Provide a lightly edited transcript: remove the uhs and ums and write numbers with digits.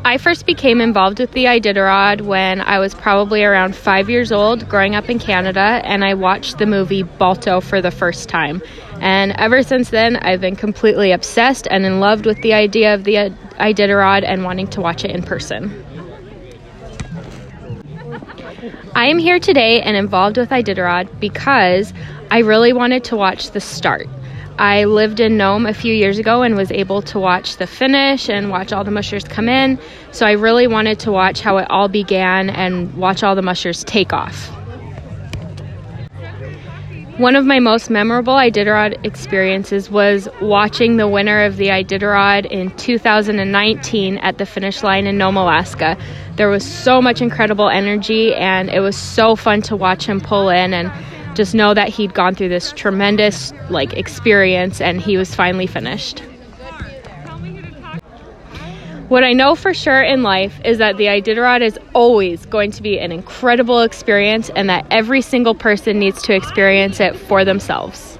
I first became involved with the Iditarod when I was probably around 5 years old, growing up in Canada, and I watched the movie Balto for the first time. And ever since then, I've been completely obsessed and in love with the idea of the Iditarod and wanting to watch it in person. I am here today and involved with Iditarod because I really wanted to watch the start. I lived in Nome a few years ago and was able to watch the finish and watch all the mushers come in. So I really wanted to watch how it all began and watch all the mushers take off. One of my most memorable Iditarod experiences was watching the winner of the Iditarod in 2019 at the finish line in Nome, Alaska. There was so much incredible energy, and it was so fun to watch him pull in and just know that he'd gone through this tremendous experience and he was finally finished. What I know for sure in life is that the Iditarod is always going to be an incredible experience and that every single person needs to experience it for themselves.